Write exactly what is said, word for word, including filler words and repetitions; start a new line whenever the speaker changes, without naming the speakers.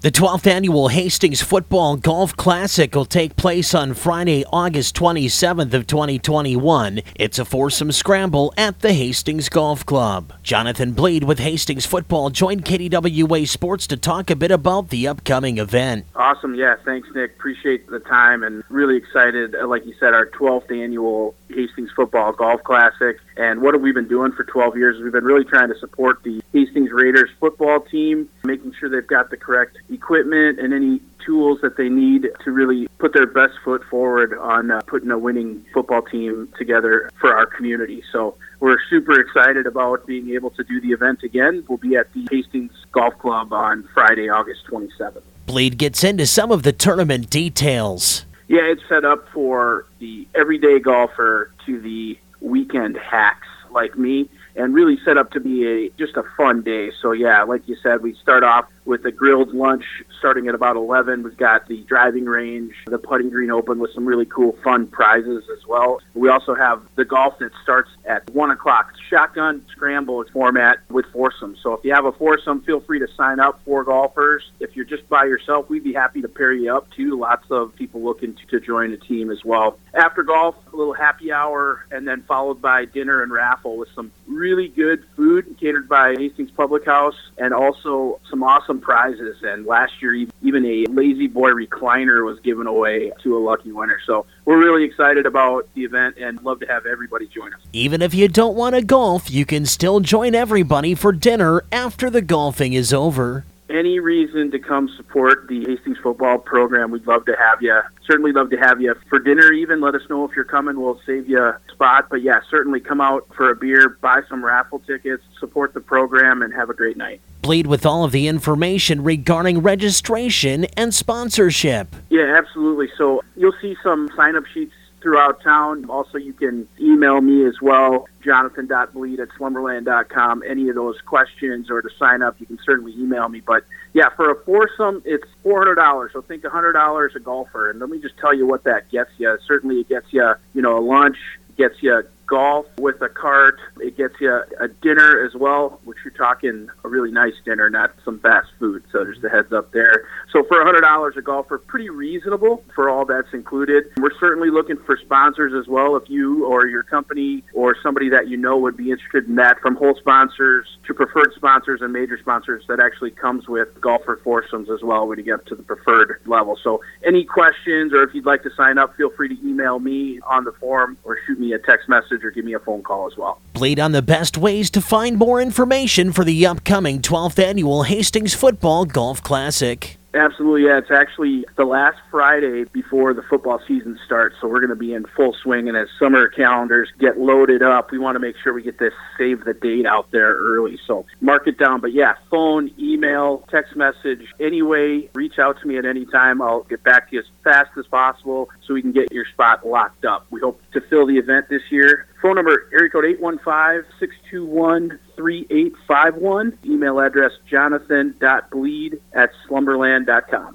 The twelfth Annual Hastings Football Golf Classic will take place on Friday, August twenty-seventh of twenty twenty-one. It's a foursome scramble at the Hastings Golf Club. Jonathan Bleed with Hastings Football joined K D W A Sports to talk a bit about the upcoming event.
Awesome. Yeah, thanks, Nick. Appreciate the time and really excited. Like you said, our twelfth Annual Hastings Football Golf Classic. And what have we been doing for twelve years? We've been really trying to support the Hastings Raiders football team, making sure they've got the correct equipment and any tools that they need to really put their best foot forward on uh, putting a winning football team together for our community. So we're super excited about being able to do the event again. We'll be at the Hastings Golf Club on Friday, August twenty-seventh.
Bleed gets into some of the tournament details.
Yeah, it's set up for the everyday golfer to the weekend hacks like me, and really set up to be a just a fun day. So yeah, like you said, we start off with a grilled lunch starting at about eleven. We've got the driving range, the putting green open with some really cool fun prizes as well. We also have the golf that starts at one o'clock. It's shotgun scramble format with foursome. So if you have a foursome, feel free to sign up for golfers. If you're just by yourself, we'd be happy to pair you up too. Lots of people looking to, to join a team as well. After golf, a little happy hour, and then followed by dinner and raffle with some really good food catered by Hastings Public House, and also some awesome prizes. And last year, even a Lazy Boy recliner was given away to a lucky winner. So we're really excited about the event and love to have everybody join us.
Even if you don't want to golf, you can still join everybody for dinner after the golfing is over.
Any reason to come support the Hastings football program, we'd love to have you. Certainly love to have you for dinner even. Let us know if you're coming. We'll save you a spot. But yeah, certainly come out for a beer, buy some raffle tickets, support the program, and have a great night.
Bleed with all of the information regarding registration and sponsorship.
Yeah, absolutely. So you'll see some sign-up sheets throughout town. Also, you can email me as well, jonathan dot bleed at slumberland dot com. Any of those questions or to sign up, you can certainly email me. But yeah, for a foursome, it's four hundred dollars. So think one hundred dollars a golfer. And let me just tell you what that gets you. Certainly it gets you, you know, a lunch, gets you golf with a cart. It gets you a dinner as well, which you're talking a really nice dinner, not some fast food. So just a heads up there. So for one hundred dollars a golfer, pretty reasonable for all that's included. We're certainly looking for sponsors as well. If you or your company or somebody that you know would be interested in that, from whole sponsors to preferred sponsors and major sponsors, that actually comes with golfer foursomes as well when you get to the preferred level. So any questions, or if you'd like to sign up, feel free to email me on the form or shoot me a text message or give me a phone call as well.
Bleed on the best ways to find more information for the upcoming twelfth Annual Hastings Football Golf Classic.
Absolutely, yeah. It's actually the last Friday before the football season starts, so we're going to be in full swing. And as summer calendars get loaded up, we want to make sure we get this save the date out there early. So mark it down. But yeah, phone, email, text message, any way, reach out to me at any time. I'll get back to you as fast as possible so we can get your spot locked up. We hope to fill the event this year. Phone number, area code eight one five, six two one, three eight five one. Email address, jonathan dot bleed at slumberland dot com.